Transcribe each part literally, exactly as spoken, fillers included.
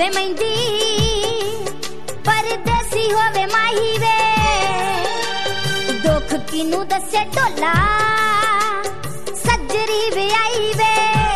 ਹੋਵੇ ਮਹਿੰਦੀ ਪਰਦੇਸੀ ਹੋਵੇ ਮਾਹੀ ਵੇ ਦੁੱਖ ਕਿਨੂੰ ਦੱਸੇ ਢੋਲਾ ਸੱਜਰੀ ਵਿਆਹੀ ਵੇ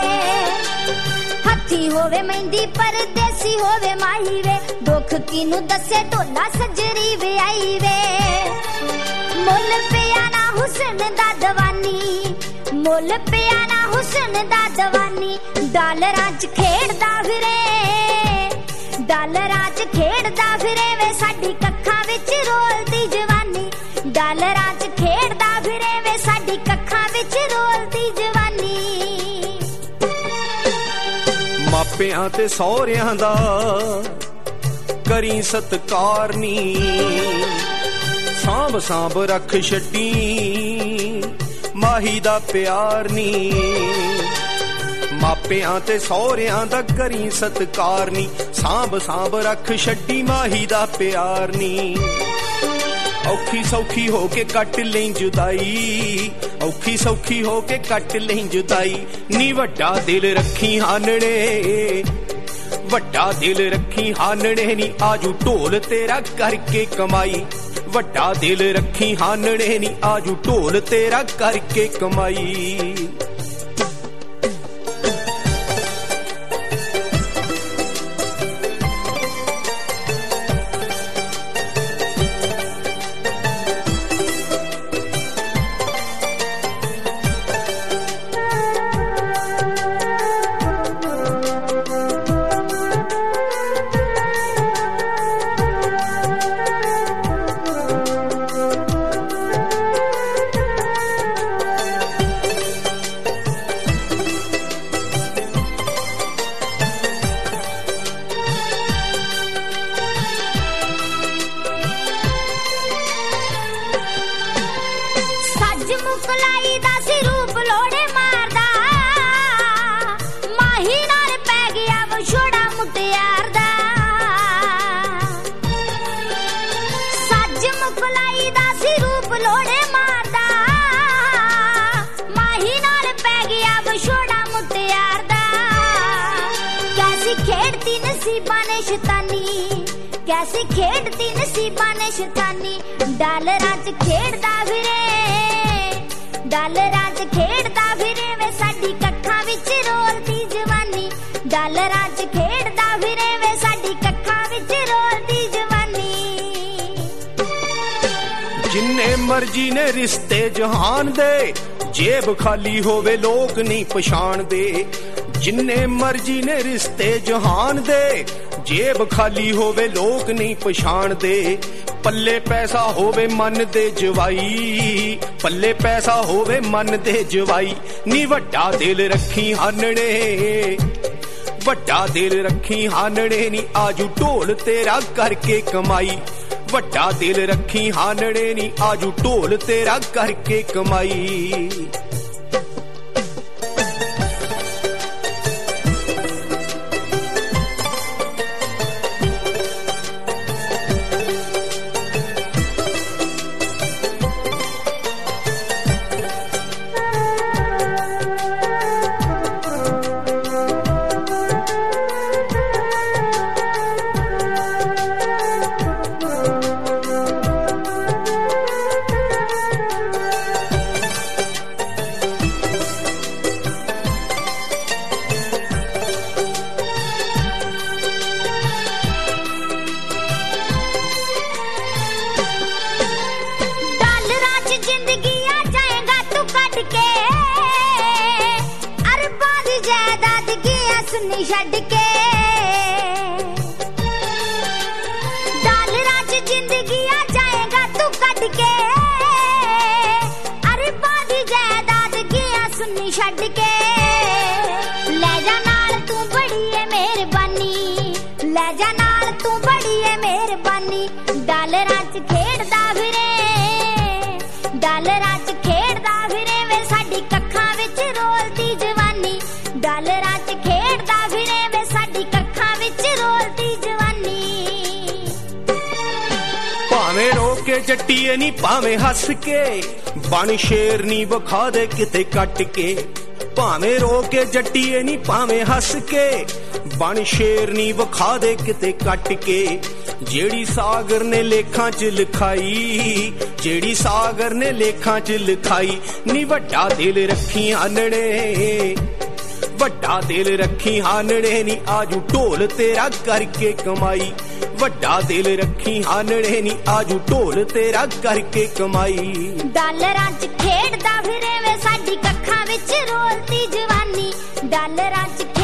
ਹੱਥੀ ਹੋਵੇ ਮਹਿੰਦੀ ਪਰਦੇਸੀ ਹੋਵੇ ਮਾਹੀ ਵੇ ਦੁੱਖ ਕਿਨੂੰ ਦੱਸੇ ਢੋਲਾ ਸੱਜਰੀ ਵਿਆਹੀ ਵੇ ਮੁੱਲ ਪਿਆ ਨਾ ਹੁਸਨ ਦਾ ਦਵਾਨੀ ਮੁੱਲ ਪਿਆ ਨਾ ਹੁਸਨ ਦਾ ਦਵਾਨੀ ਡਾਲਰਾਂ 'ਚ ਖੇਡਦਾ ਫਿਰੇ ਡਾਲਰਾਂ 'ਚ ਖੇਡਦਾ ਫਿਰੇ ਵੇ ਸਾਡੀ ਕੱਖਾਂ ਵਿੱਚ ਰੋਲਦੀ ਜਵਾਨੀ ਡਾਲਰਾਂ 'ਚ ਖੇਡਦਾ ਫਿਰੇ ਵੇ ਸਾਡੀ ਕੱਖਾਂ ਵਿੱਚ ਰੋਲਦੀ ਜਵਾਨੀ ਮਾਪਿਆਂ ਤੇ ਸਹੁਰਿਆਂ ਦਾ ਕਰੀ ਸਤਿਕਾਰ ਨੀ ਸਾਂਭ ਸਾਂਭ ਰੱਖ ਛੱਡੀ ਮਾਹੀ ਦਾ ਪਿਆਰ ਨੀ ਮਾਪਿਆਂ ਤੇ ਸਹੁਰਿਆਂ ਦਾ ਕਰੀ ਸਤਿਕਾਰ ਨੀ ਸਾਂਭ ਸਾਂਭ ਰੱਖ ਛੱਡੀ ਮਾਹੀ ਦਾ ਪਿਆਰ ਨੀ ਔਖੀ ਸੌਖੀ ਹੋ ਕੇ ਕੱਟ ਲਈ ਜੁਦਾਈ ਔਖੀ ਸੌਖੀ ਹੋ ਕੇ ਕੱਟ ਲਈ ਜੁਦਾਈ ਨੀ ਵੱਡਾ ਦਿਲ ਰੱਖੀ ਹਾਨਣੇ ਵੱਡਾ ਦਿਲ ਰੱਖੀ ਹਾਨਣੇ ਨੀ ਆਜੂ ਢੋਲ ਤੇਰਾ ਕਰਕੇ ਕਮਾਈ ਵੱਡਾ ਦਿਲ ਰੱਖੀ ਹਾਨਣੇ ਨੀ ਆਜੂ ਢੋਲ ਤੇਰਾ ਕਰਕੇ ਕਮਾਈ ਮੁਕਲਾਈ ਦਾ ਸੀ ਰੂਪ ਲੋੜੇ ਮਾਰਦਾ ਮਾਹੀ ਨਾਲ ਪੈ ਗਿਆ ਵਿਛੋੜਾ ਮੁਟਿਆਰ ਦਾ ਸੱਜ ਮੁਕਲਾਈ ਦਾ ਸੀ ਰੂਪ ਲੋੜੇ ਮਾਰਦਾ ਮਾਹੀ ਨਾਲ ਪੈ ਗਿਆ ਵਿਛੋੜਾ ਮੁਟਿਆਰ ਦਾ ਕੈਸੀ ਖੇਡਦੀ ਨਸੀਬਾਂ ਨੇ ਸ਼ੈਤਾਨੀ ਕੈਸੀ ਖੇਡਦੀ ਨਸੀਬਾਂ ਨੇ ਸ਼ੈਤਾਨੀ ਡਾਲਰਾਂ 'ਚ ਖੇਡਦਾ ਫਿਰੇ ਡਾਲਰਾਂ 'ਚ ਖੇਡਦਾ ਫਿਰੇ ਵੇ ਸਾਡੀ ਕੱਖਾਂ ਵਿੱਚ ਰੋਲਦੀ ਜਵਾਨੀ ਡਾਲਰਾਂ 'ਚ ਖੇਡਦਾ ਫਿਰੇ ਵੇ ਸਾਡੀ ਕੱਖਾਂ ਵਿੱਚ ਰੋਲਦੀ ਜਵਾਨੀ ਜਿੰਨੇ ਮਰਜੀ ਨੇ ਰਿਸ਼ਤੇ ਜਹਾਨ ਦੇ ਜੇਬ ਖਾਲੀ ਹੋਵੇ ਲੋਕ ਨਹੀਂ ਪਛਾਣਦੇ ਜਿੰਨੇ ਮਰਜੀ ਨੇ ਰਿਸ਼ਤੇ ਜਹਾਨ ਦੇ ਜੇਬ ਖਾਲੀ ਹੋਵੇ ਲੋਕ ਨਹੀਂ ਪਛਾਣਦੇ ਪੱਲੇ ਪੈਸਾ ਹੋਵੇ ਮਨ ਦੇ ਜਵਾਈ ਪੱਲੇ ਪੈਸਾ ਹੋਵੇ ਮਨ ਦੇ ਜਵਾਈ ਨੀ ਵੱਡਾ ਦਿਲ ਰੱਖੀ ਹਾਨਣੇ ਵੱਡਾ ਦਿਲ ਰੱਖੀ ਹਾਨਣੇ ਨੀ ਆਜੂ ਢੋਲ ਤੇਰਾ ਕਰਕੇ ਕਮਾਈ ਵੱਡਾ ਦਿਲ ਰੱਖੀ ਹਾਨਣੇ ਨੀ ਆਜੂ ਢੋਲ ਤੇਰਾ ਕਰਕੇ ਕਮਾਈ ਸੁਣੀ ਛੱਡ ਕੇ ਡਾਲਰਾਂ 'ਚ ਜ਼ਿੰਦਗੀ ਆ ਜਾਏਗਾ ਤੂੰ ਕੱਢ ਕੇ ਅਰਬਾਂ ਦੀ ਜਾਇਦਾਦ ਗਿਆ ਸੁਣੀ ਛੱਡ ਕੇ ਲੈ ਜਾ ਨਾਲ ਤੂੰ ਬੜੀ ਏ ਮਿਹਰਬਾਨੀ ਲੈ ਜਾ ਨਾਲ ਤੂੰ ਬੜੀ ਏ ਮਿਹਰਬਾਨੀ ਡਾਲਰਾਂ 'ਚ ਖੇਡਦਾ ਫਿਰੇ ਡਾਲਰਾਂ 'ਚ ਖੇਡਦਾ ਫਿਰੇ ਵੇ ਸਾਡੀ ਕੱਖਾਂ ਵਿੱਚ ਰੋਲਦੀ ਜਵਾਨੀ ਡਾਲਰਾਂ 'ਚ ਖੇਡਦਾ ਫਿਰੇ ਵੇ ਸਾਡੀ ਕੱਖਾਂ ਵਿੱਚ ਰੋਲਦੀ ਜਵਾਨੀ ਭਾਵੇਂ ਰੋ ਕੇ ਜੱਟੀਏ ਨੀ ਭਾਵੇਂ ਹੱਸ ਕੇ ਬਣ ਸ਼ੇਰ ਨੀ ਵਿਖਾ ਦੇ ਕਿਤੇ ਕੱਟ ਕੇ ਭਾਵੇਂ ਰੋ ਕੇ ਜੱਟੀਏ ਨੀ ਭਾਵੇਂ ਹੱਸ ਕੇ ਬਣ ਸ਼ੇਰਨੀ ਵਿਖਾ ਦੇ ਕਿਤੇ ਕੱਟ ਕੇ, ਜਿਹੜੀ ਸਾਗਰ ਨੇ ਲੇਖਾਂ 'ਚ ਲਿਖਾਈ, ਜਿਹੜੀ ਸਾਗਰ ਨੇ ਲੇਖਾਂ 'ਚ ਲਿਖਾਈ। ਨੀ ਵੱਡਾ ਦਿਲ ਰੱਖੀ ਹਾਨਣੇ, ਵੱਡਾ ਦਿਲ ਰੱਖੀ ਹਾਨਣੇ ਨੀ ਆਜੂ ਢੋਲ ਤੇਰਾ ਕਰਕੇ ਕਮਾਈ, ਵੱਡਾ ਦਿਲ ਰੱਖੀ ਹਾਨਣੇ ਨੀ ਆਜੂ ਢੋਲ ਤੇਰਾ ਕਰਕੇ ਕਮਾਈ। ਡਾਲਰਾਂ 'ਚ ਖੇਡਦਾ ਫਿਰੇ ਵੇ ਸਾਡੀ ਕੱਖਾਂ ਵਿੱਚ ਰੋਲਦੀ ਜਵਾਨੀ, ਡਾਲਰਾਂ 'ਚ